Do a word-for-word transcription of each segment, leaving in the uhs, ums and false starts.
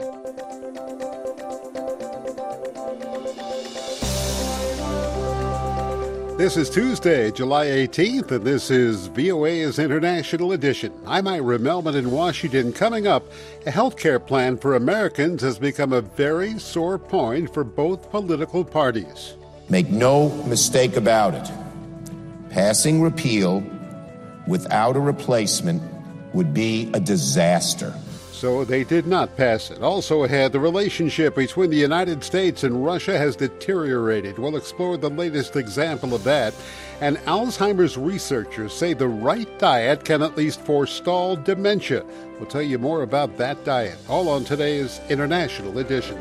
This is Tuesday, July eighteenth, and this is V O A's International Edition. I'm Ira Melman in Washington. Coming up, a health care plan for Americans has become a very sore point for both political parties. Make no mistake about it. Passing repeal without a replacement would be a disaster. So they did not pass it. Also ahead, the relationship between the United States and Russia has deteriorated. We'll explore the latest example of that. And Alzheimer's researchers say the right diet can at least forestall dementia. We'll tell you more about that diet, all on today's International Edition.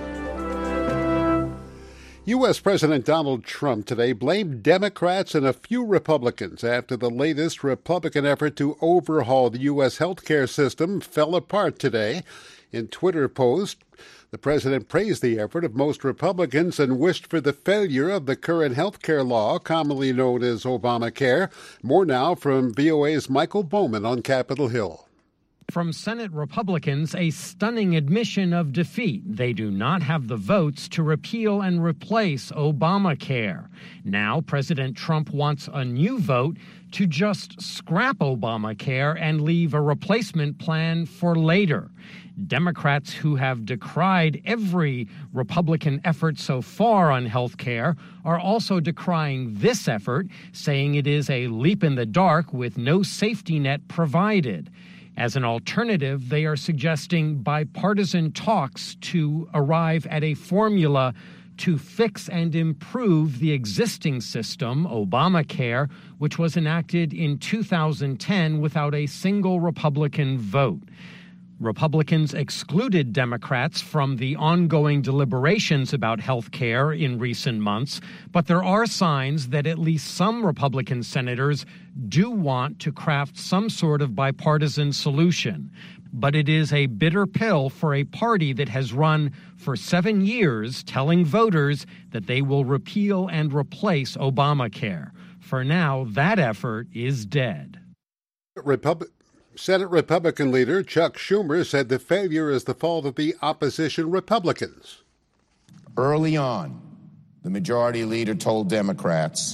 U S. President Donald Trump today blamed Democrats and a few Republicans after the latest Republican effort to overhaul the U S health care system fell apart today. In a Twitter post, the president praised the effort of most Republicans and wished for the failure of the current health care law, commonly known as Obamacare. More now from V O A's Michael Bowman on Capitol Hill. From Senate Republicans, a stunning admission of defeat. They do not have the votes to repeal and replace Obamacare. Now, President Trump wants a new vote to just scrap Obamacare and leave a replacement plan for later. Democrats who have decried every Republican effort so far on health care are also decrying this effort, saying it is a leap in the dark with no safety net provided. As an alternative, they are suggesting bipartisan talks to arrive at a formula to fix and improve the existing system, Obamacare, which was enacted in two thousand ten without a single Republican vote. Republicans excluded Democrats from the ongoing deliberations about health care in recent months, but there are signs that at least some Republican senators do want to craft some sort of bipartisan solution. But it is a bitter pill for a party that has run for seven years telling voters that they will repeal and replace Obamacare. For now, that effort is dead. Republic. Senate Republican leader Chuck Schumer said the failure is the fault of the opposition Republicans. Early on, the majority leader told Democrats,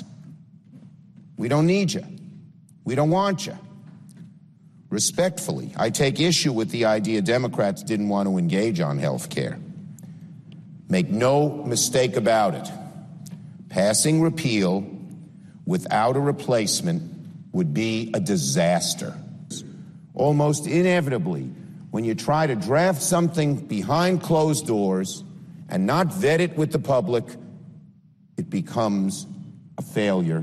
"We don't need you. We don't want you." Respectfully, I take issue with the idea Democrats didn't want to engage on health care. Make no mistake about it. Passing repeal without a replacement would be a disaster. Almost inevitably, when you try to draft something behind closed doors and not vet it with the public, it becomes a failure.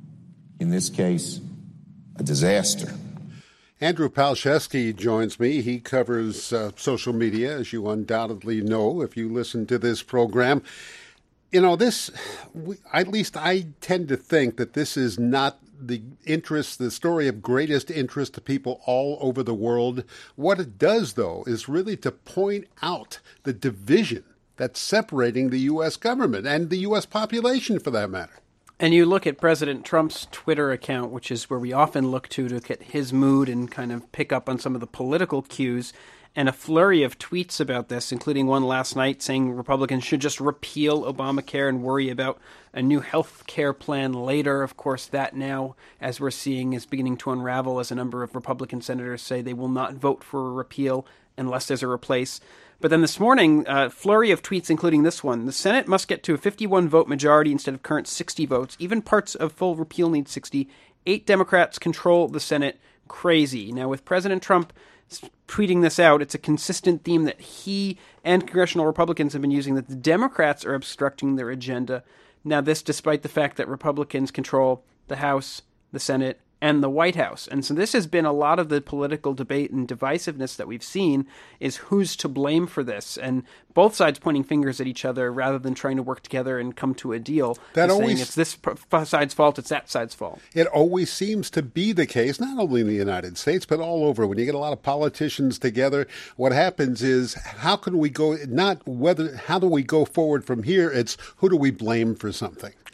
In this case, a disaster. Andrew Palczewski joins me. He covers uh, social media, as you undoubtedly know if you listen to this program. You know, this, we, at least I tend to think that this is not the interest, the story of greatest interest to people all over the world. What it does, though, is really to point out the division that's separating the U S government and the U S population, for that matter. And you look at President Trump's Twitter account, which is where we often look to to look at his mood and kind of pick up on some of the political cues, and a flurry of tweets about this, including one last night saying Republicans should just repeal Obamacare and worry about a new health care plan later. Of course, that now, as we're seeing, is beginning to unravel as a number of Republican senators say they will not vote for a repeal unless there's a replace. But then this morning, a uh, flurry of tweets, including this one. The Senate must get to a fifty-one vote majority instead of current sixty votes. Even parts of full repeal need sixty. Eight Democrats control the Senate. Crazy. Now, with President Trump tweeting this out, it's a consistent theme that he and congressional Republicans have been using, that the Democrats are obstructing their agenda. Now, this despite the fact that Republicans control the House, the Senate, and the White House. And so this has been a lot of the political debate and divisiveness that we've seen, is who's to blame for this. And both sides pointing fingers at each other rather than trying to work together and come to a deal. That always, always, saying it's this side's fault, it's that side's fault. It always seems to be the case, not only in the United States, but all over. When you get a lot of politicians together, what happens is, how can we go, not whether, how do we go forward from here? It's who do we blame for something?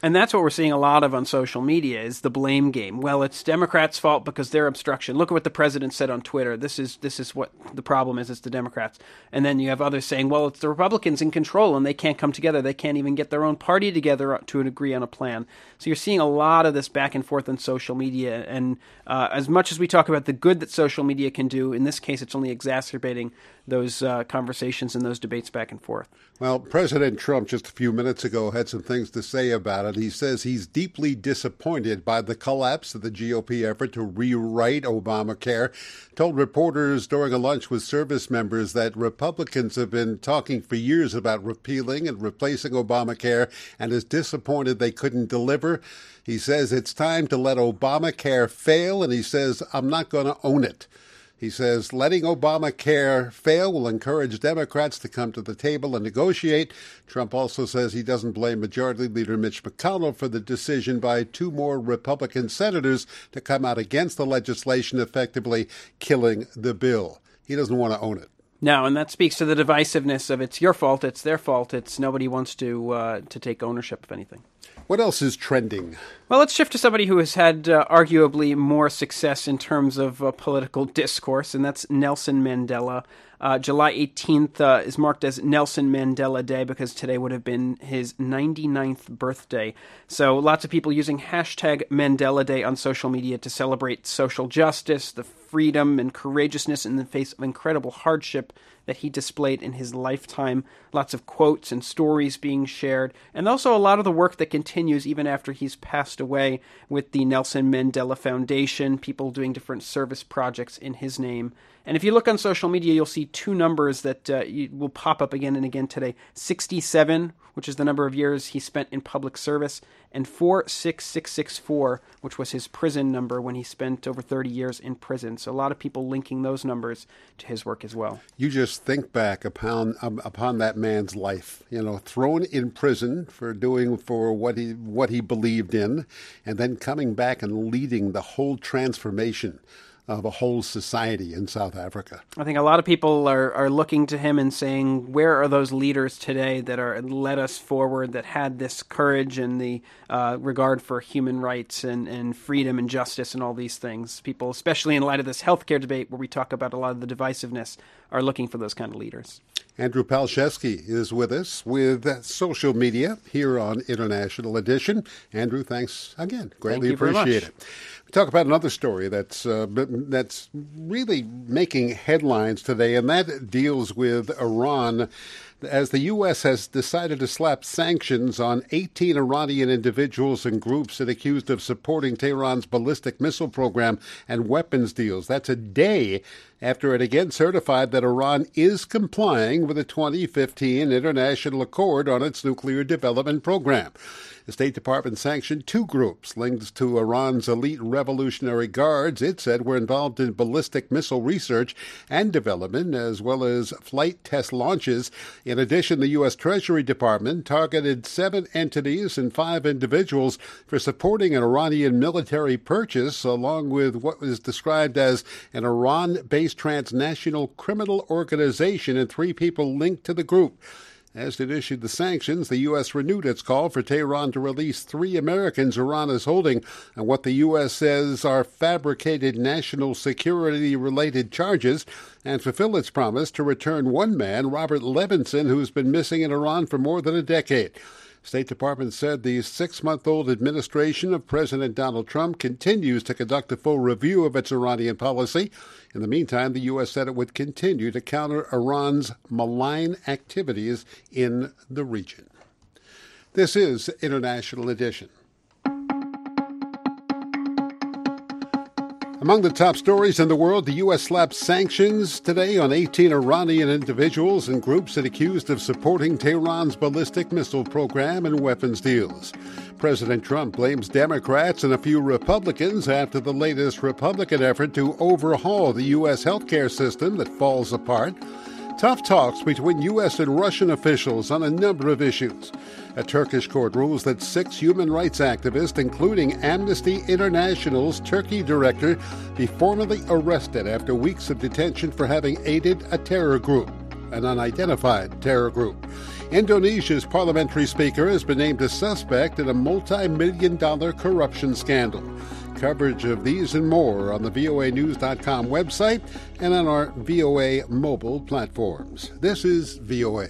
And that's what we're seeing a lot of on social media is the blame game. Well, it's Democrats' fault because they're obstruction. Look at what the president said on Twitter. This is this is what the problem is. It's the Democrats. And then you have others saying, well, it's the Republicans in control and they can't come together. They can't even get their own party together to agree on a plan. So you're seeing a lot of this back and forth on social media. And uh, as much as we talk about the good that social media can do, in this case, it's only exacerbating those uh, conversations and those debates back and forth. Well, President Trump just a few minutes ago had some things to say about it. He says he's deeply disappointed by the collapse of the G O P effort to rewrite Obamacare. Told reporters during a lunch with service members that Republicans have been talking for years about repealing and replacing Obamacare and is disappointed they couldn't deliver. He says it's time to let Obamacare fail, and he says, I'm not going to own it. He says letting Obamacare fail will encourage Democrats to come to the table and negotiate. Trump also says he doesn't blame Majority Leader Mitch McConnell for the decision by two more Republican senators to come out against the legislation, effectively killing the bill. He doesn't want to own it. No, and that speaks to the divisiveness of it's your fault, it's their fault. It's nobody wants to uh, to take ownership of anything. What else is trending? Well, let's shift to somebody who has had uh, arguably more success in terms of uh, political discourse, and that's Nelson Mandela. Uh, July eighteenth uh, is marked as Nelson Mandela Day because today would have been his ninety-ninth birthday. So lots of people using hashtag Mandela Day on social media to celebrate social justice, the freedom and courageousness in the face of incredible hardship that he displayed in his lifetime. Lots of quotes and stories being shared, and also a lot of the work that continues even after he's passed away with the Nelson Mandela Foundation, people doing different service projects in his name. And if you look on social media, you'll see two numbers that uh, you, will pop up again and again today. sixty-seven, which is the number of years he spent in public service, and four six six six four, which was his prison number when he spent over thirty years in prison. So a lot of people linking those numbers to his work as well. You just think back upon um, upon that man's life, you know, thrown in prison for doing for what he what he believed in, and then coming back and leading the whole transformation of a whole society in South Africa. I think a lot of people are, are looking to him and saying, where are those leaders today that are led us forward, that had this courage and the uh, regard for human rights and, and freedom and justice and all these things? People, especially in light of this healthcare debate where we talk about a lot of the divisiveness, are looking for those kind of leaders. Andrew Palczewski is with us with social media here on International Edition. Andrew, thanks again. Greatly appreciate it. We talk about another story that's uh, that's really making headlines today, and that deals with Iran, as the U S has decided to slap sanctions on eighteen Iranian individuals and groups that are accused of supporting Tehran's ballistic missile program and weapons deals. That's a day after it again certified that Iran is complying with the twenty fifteen International Accord on its nuclear development program. The State Department sanctioned two groups linked to Iran's elite Revolutionary Guards, it said, were involved in ballistic missile research and development, as well as flight test launches. In addition, the U S. Treasury Department targeted seven entities and five individuals for supporting an Iranian military purchase, along with what was described as an Iran-based transnational criminal organization and three people linked to the group. As it issued the sanctions, the U S renewed its call for Tehran to release three Americans Iran is holding on what the U S says are fabricated national security-related charges and fulfill its promise to return one man, Robert Levinson, who's been missing in Iran for more than a decade. State Department said the six-month-old administration of President Donald Trump continues to conduct a full review of its Iranian policy. In the meantime, the U S said it would continue to counter Iran's malign activities in the region. This is International Edition. Among the top stories in the world, the U S slapped sanctions today on eighteen Iranian individuals and groups that accused of supporting Tehran's ballistic missile program and weapons deals. President Trump blames Democrats and a few Republicans after the latest Republican effort to overhaul the U S healthcare system that falls apart. Tough talks between U S and Russian officials on a number of issues. A Turkish court rules that six human rights activists, including Amnesty International's Turkey director, be formally arrested after weeks of detention for having aided a terror group, an unidentified terror group. Indonesia's parliamentary speaker has been named a suspect in a multi-million dollar corruption scandal. Coverage of these and more on the V O A news dot com website and on our V O A mobile platforms. This is V O A.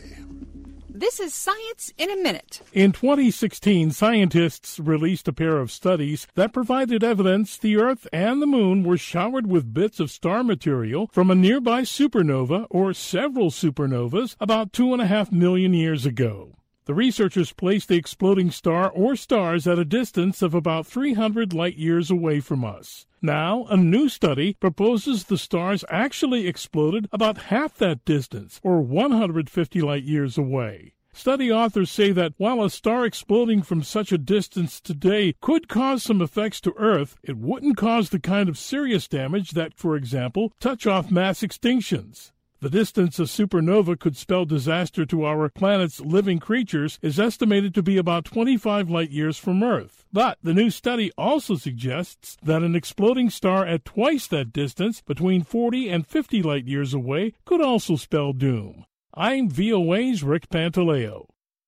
This is Science in a Minute. In twenty sixteen, scientists released a pair of studies that provided evidence the Earth and the Moon were showered with bits of star material from a nearby supernova or several supernovas about two and a half million years ago. The researchers placed the exploding star or stars at a distance of about three hundred light-years away from us. Now, a new study proposes the stars actually exploded about half that distance, or one hundred fifty light-years away. Study authors say that while a star exploding from such a distance today could cause some effects to Earth, it wouldn't cause the kind of serious damage that, for example, touch off mass extinctions. The distance a supernova could spell disaster to our planet's living creatures is estimated to be about twenty-five light-years from Earth. But the new study also suggests that an exploding star at twice that distance, between forty and fifty light-years away, could also spell doom. I'm V O A's Rick Pantaleo.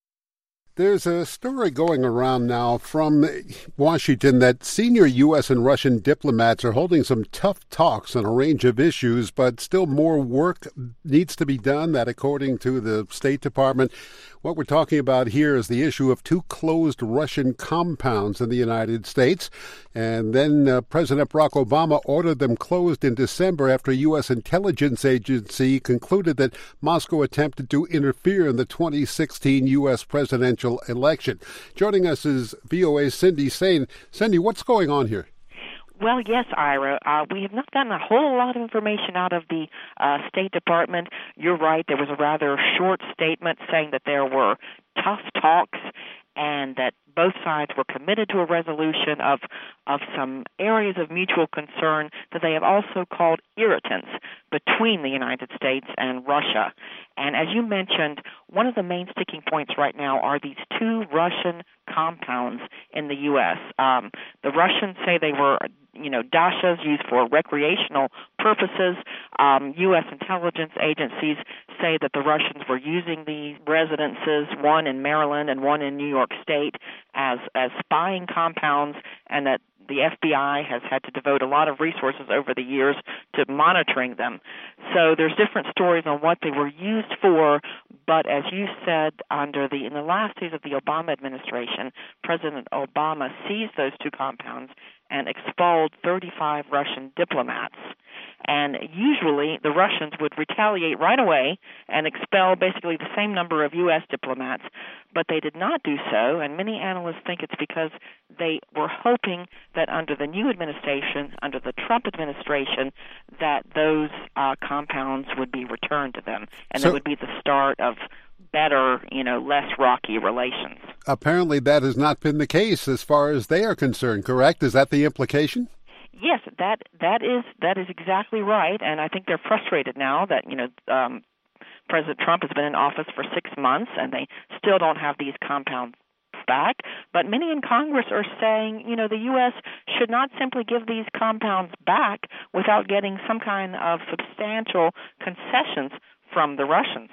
There's a story going around now from Washington that senior U S and Russian diplomats are holding some tough talks on a range of issues, but still more work needs to be done. That, according to the State Department, what we're talking about here is the issue of two closed Russian compounds in the United States. And then uh, President Barack Obama ordered them closed in December after a U S intelligence agency concluded that Moscow attempted to interfere in the twenty sixteen U S presidential election. Joining us is V O A's Cindy Saine. Cindy, what's going on here? Well, yes, Ira. Uh, we have not gotten a whole lot of information out of the uh, State Department. You're right. There was a rather short statement saying that there were tough talks and that both sides were committed to a resolution of of some areas of mutual concern that they have also called irritants between the United States and Russia. And as you mentioned, one of the main sticking points right now are these two Russian compounds in the U S. Um, the Russians say they were, you know, dashas used for recreational purposes. Um, U S intelligence agencies say that the Russians were using these residences, one in Maryland and one in New York State, as as spying compounds, and that the F B I has had to devote a lot of resources over the years to monitoring them. So there's different stories on what they were used for, but as you said, under the in the last days of the Obama administration, President Obama seized those two compounds and expelled thirty-five Russian diplomats. And usually the Russians would retaliate right away and expel basically the same number of U S diplomats, but they did not do so, and many analysts think it's because they were hoping that under the new administration, under the Trump administration, that those uh, compounds would be returned to them, and so, it would be the start of better, you know, less rocky relations. Apparently that has not been the case as far as they are concerned, correct? Is that the implication? Yes, that that is that is exactly right, and I think they're frustrated now that, you know, um, President Trump has been in office for six months, and they still don't have these compounds back. But many in Congress are saying, you know, the U S should not simply give these compounds back without getting some kind of substantial concessions from the Russians.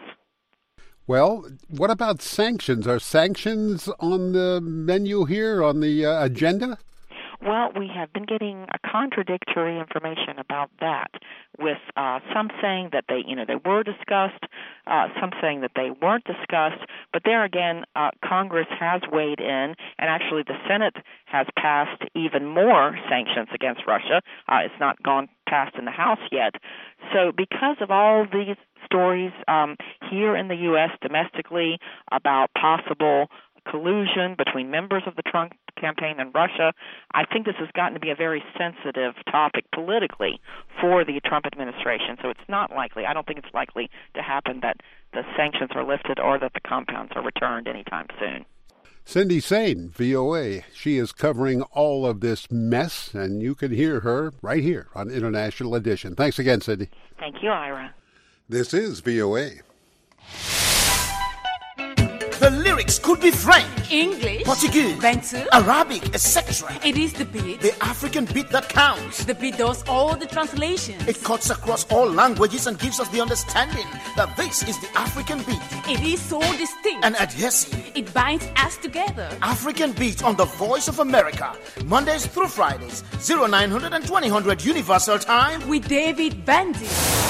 Well, what about sanctions? Are sanctions on the menu here, on the uh, agenda? Well, we have been getting a contradictory information about that, with uh, some saying that they, you know, they were discussed, uh, some saying that they weren't discussed. But there again, uh, Congress has weighed in, and actually the Senate has passed even more sanctions against Russia. Uh, it's not gone past in the House yet. So because of all these stories um, here in the U S domestically about possible collusion between members of the Trump campaign and Russia, I think this has gotten to be a very sensitive topic politically for the Trump administration. So it's not likely, I don't think it's likely to happen that the sanctions are lifted or that the compounds are returned anytime soon. Cindy Saine, V O A. She is covering all of this mess, and you can hear her right here on International Edition. Thanks again, Cindy. Thank you, Ira. This is V O A. The lyrics could be French, English, Portuguese, Bantu, Arabic, et cetera. It is the beat. The African beat that counts. The beat does all the translations. It cuts across all languages and gives us the understanding that this is the African beat. It is so distinct and adhesive. It binds us together. African beat on the Voice of America, Mondays through Fridays, oh nine hundred and twenty hundred Universal Time with David Bandy.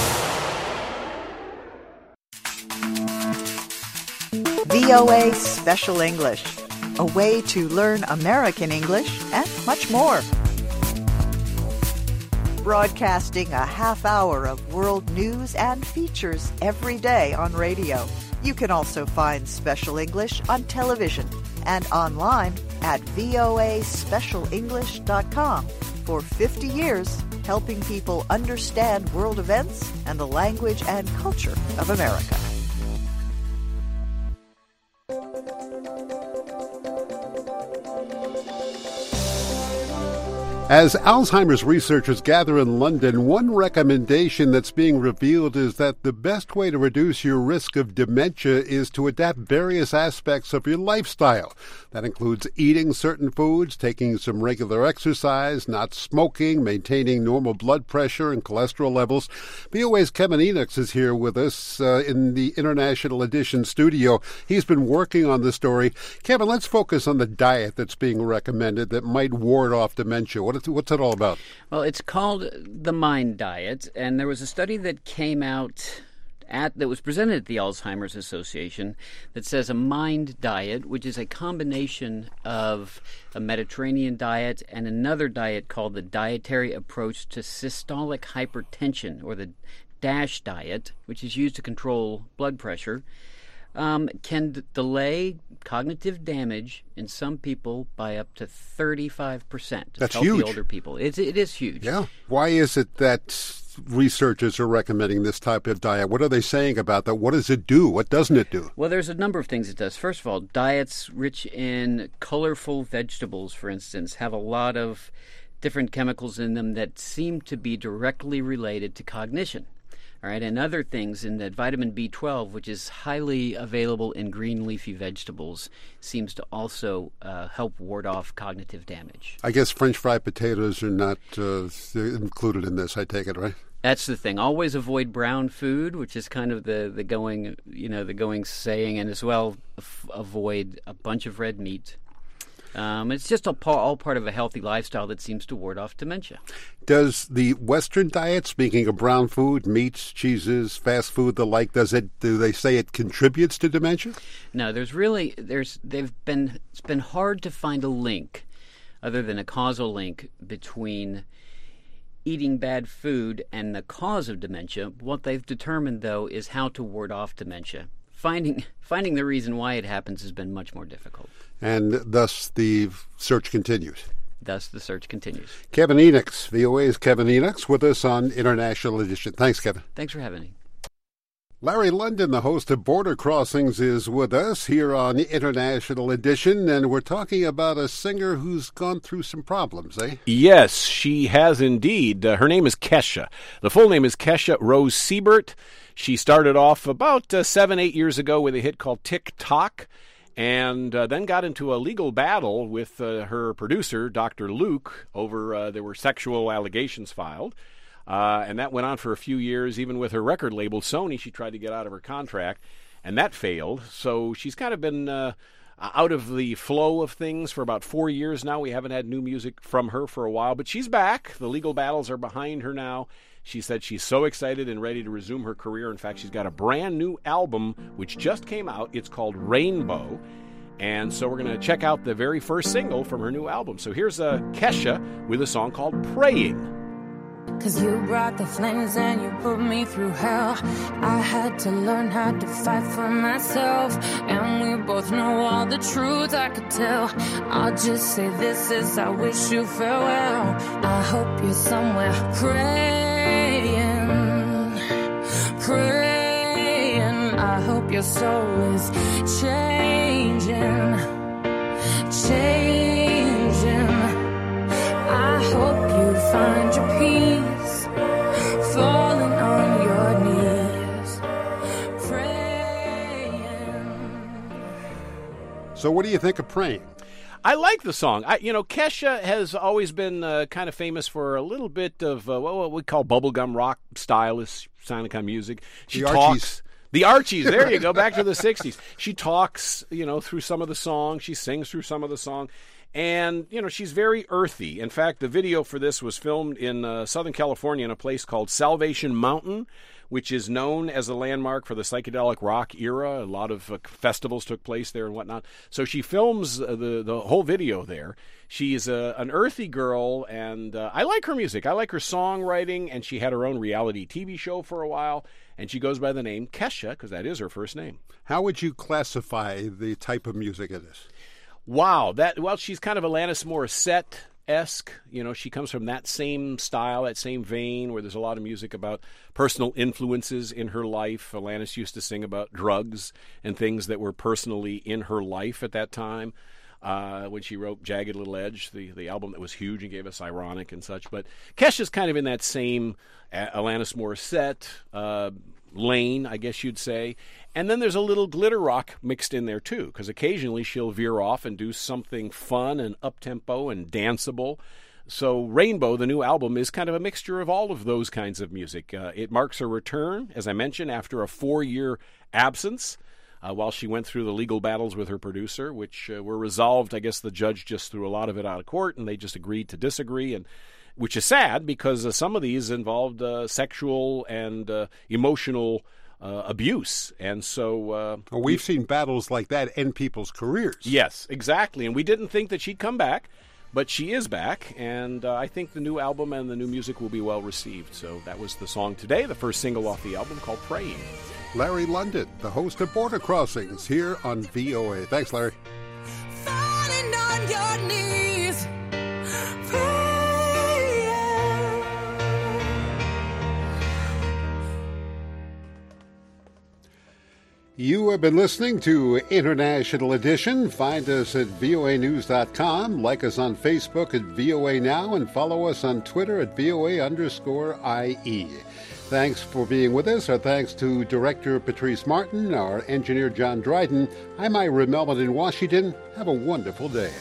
V O A Special English, a way to learn American English and much more. Broadcasting a half hour of world news and features every day on radio. You can also find Special English on television and online at voa special english dot com. For fifty years, helping people understand world events and the language and culture of America. As Alzheimer's researchers gather in London, one recommendation that's being revealed is that the best way to reduce your risk of dementia is to adapt various aspects of your lifestyle. That includes eating certain foods, taking some regular exercise, not smoking, maintaining normal blood pressure and cholesterol levels. V O A's Kevin Enochs is here with us uh, in the International Edition studio. He's been working on the story. Kevin, let's focus on the diet that's being recommended that might ward off dementia. What What's it all about? Well, it's called the MIND diet, and there was a study that came out at that was presented at the Alzheimer's Association that says a MIND diet, which is a combination of a Mediterranean diet and another diet called the Dietary Approach to Systolic Hypertension, or the DASH diet, which is used to control blood pressure, Um, can d- delay cognitive damage in some people by up to thirty-five percent. That's healthy huge. Older people. It's, it is huge. Yeah. Why is it that researchers are recommending this type of diet? What are they saying about that? What does it do? What doesn't it do? Well, there's a number of things it does. First of all, diets rich in colorful vegetables, for instance, have a lot of different chemicals in them that seem to be directly related to cognition. All right, and other things in that vitamin B twelve, which is highly available in green leafy vegetables, seems to also uh, help ward off cognitive damage. I guess French fried potatoes are not uh, included in this, I take it, right? That's the thing. Always avoid brown food, which is kind of the, the going, you know, the going saying, and as well f- avoid a bunch of red meat. Um, it's just all, all part of a healthy lifestyle that seems to ward off dementia. Does the Western diet, speaking of brown food, meats, cheeses, fast food, the like, does it? Do they say it contributes to dementia? No, there's really there's they've been it's been hard to find a link, other than a causal link between eating bad food and the cause of dementia. What they've determined, though, is how to ward off dementia. Finding finding the reason why it happens has been much more difficult. And thus the search continues. Thus the search continues. Kevin Enochs, V O A's Kevin Enochs, with us on International Edition. Thanks, Kevin. Thanks for having me. Larry London, the host of Border Crossings, is with us here on International Edition, and we're talking about a singer who's gone through some problems, eh? Yes, she has indeed. Uh, her name is Kesha. The full name is Kesha Rose Siebert. She started off about uh, seven, eight years ago with a hit called Tick Tock, and uh, then got into a legal battle with uh, her producer, Doctor Luke, over uh, there were sexual allegations filed. Uh, and that went on for a few years. Even with her record label, Sony, she tried to get out of her contract, and that failed. So she's kind of been uh, out of the flow of things for about four years now. We haven't had new music from her for a while, but she's back. The legal battles are behind her now. She said she's so excited and ready to resume her career. In fact, she's got a brand new album which just came out. It's called Rainbow. And so we're going to check out the very first single from her new album. So here's uh, Kesha with a song called Praying. Cause you brought the flames and you put me through hell. I had to learn how to fight for myself, and we both know all the truth I could tell. I'll just say this is I wish you farewell. I hope you're somewhere praying, praying. I hope your soul is changing, changing. I hope you find your peace, falling on your knees, praying. So what do you think of Praying? I like the song. I, you know, Kesha has always been uh, kind of famous for a little bit of uh, what we call bubblegum rock stylish kind of music. She the talks. Archies. The Archies. There you go. Back to the sixties. She talks, you know, through some of the song. She sings through some of the song. And, you know, she's very earthy. In fact, the video for this was filmed in uh, Southern California in a place called Salvation Mountain, which is known as a landmark for the psychedelic rock era. A lot of uh, festivals took place there and whatnot. So she films uh, the, the whole video there. She's uh, an earthy girl, and uh, I like her music. I like her songwriting, and she had her own reality T V show for a while, and she goes by the name Kesha, because that is her first name. How would you classify the type of music it is? Wow, that well, she's kind of Alanis Morissette-esque. You know, she comes from that same style, that same vein, where there's a lot of music about personal influences in her life. Alanis used to sing about drugs and things that were personally in her life at that time. Uh, when she wrote Jagged Little Edge, the, the album that was huge and gave us Ironic and such. But Kesha's kind of in that same Alanis Morissette uh, lane, I guess you'd say. And then there's a little glitter rock mixed in there, too, because occasionally she'll veer off and do something fun and up-tempo and danceable. So Rainbow, the new album, is kind of a mixture of all of those kinds of music. Uh, it marks her return, as I mentioned, after a four-year absence. Uh, while she went through the legal battles with her producer, which uh, were resolved. I guess the judge just threw a lot of it out of court, and they just agreed to disagree, and which is sad because uh, some of these involved uh, sexual and uh, emotional uh, abuse. And so... Uh, well, we've we, seen battles like that end people's careers. Yes, exactly. And we didn't think that she'd come back, but she is back, and uh, I think the new album and the new music will be well received. So that was the song today, the first single off the album, called Praying. Larry London, the host of Border Crossings, here on V O A. Thanks, Larry. Falling on your knees, You have been listening to International Edition. Find us at V O A news dot com. Like us on Facebook at V O A Now, and follow us on Twitter at V O A underscore I E. Thanks for being with us. Our thanks to Director Patrice Martin, our engineer John Dryden. I'm Ira Melvin in Washington. Have a wonderful day.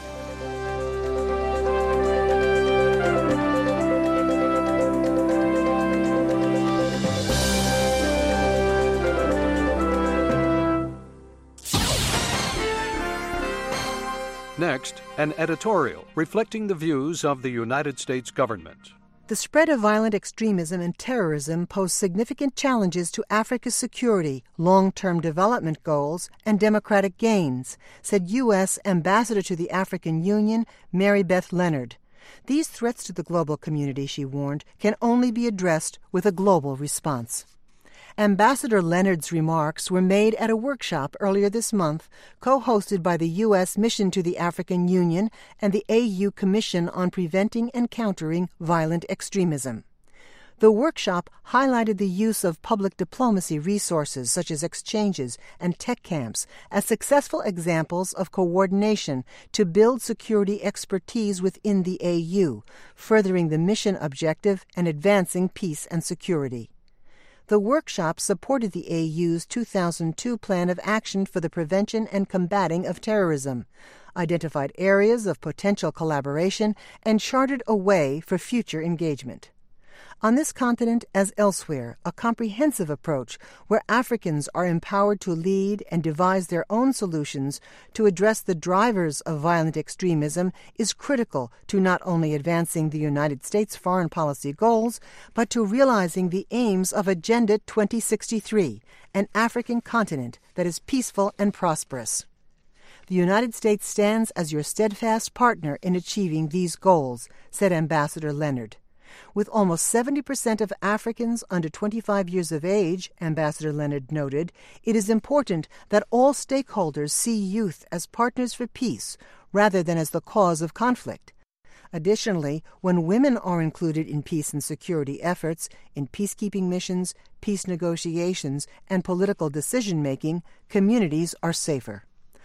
Next, an editorial reflecting the views of the United States government. The spread of violent extremism and terrorism pose significant challenges to Africa's security, long-term development goals, and democratic gains, said U S Ambassador to the African Union, Mary Beth Leonard. These threats to the global community, she warned, can only be addressed with a global response. Ambassador Leonard's remarks were made at a workshop earlier this month, co-hosted by the U S Mission to the African Union and the A U Commission on Preventing and Countering Violent Extremism. The workshop highlighted the use of public diplomacy resources such as exchanges and tech camps as successful examples of coordination to build security expertise within the A U, furthering the mission objective and advancing peace and security. The workshop supported the A U's two thousand two Plan of Action for the Prevention and Combating of Terrorism, identified areas of potential collaboration, and charted a way for future engagement. On this continent, as elsewhere, a comprehensive approach where Africans are empowered to lead and devise their own solutions to address the drivers of violent extremism is critical to not only advancing the United States foreign policy goals, but to realizing the aims of Agenda twenty sixty-three, an African continent that is peaceful and prosperous. The United States stands as your steadfast partner in achieving these goals, said Ambassador Leonard. With almost seventy percent of Africans under twenty-five years of age, Ambassador Leonard noted, it is important that all stakeholders see youth as partners for peace rather than as the cause of conflict. Additionally, when women are included in peace and security efforts, in peacekeeping missions, peace negotiations, and political decision-making, communities are safer.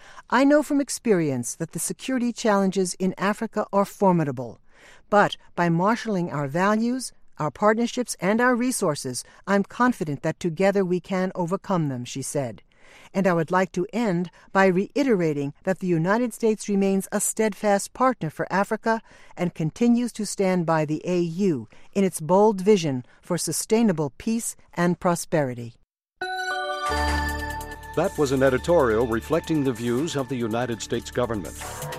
I know from experience that the security challenges in Africa are formidable. But by marshaling our values, our partnerships, and our resources, I'm confident that together we can overcome them, she said. And I would like to end by reiterating that the United States remains a steadfast partner for Africa and continues to stand by the A U in its bold vision for sustainable peace and prosperity. That was an editorial reflecting the views of the United States government.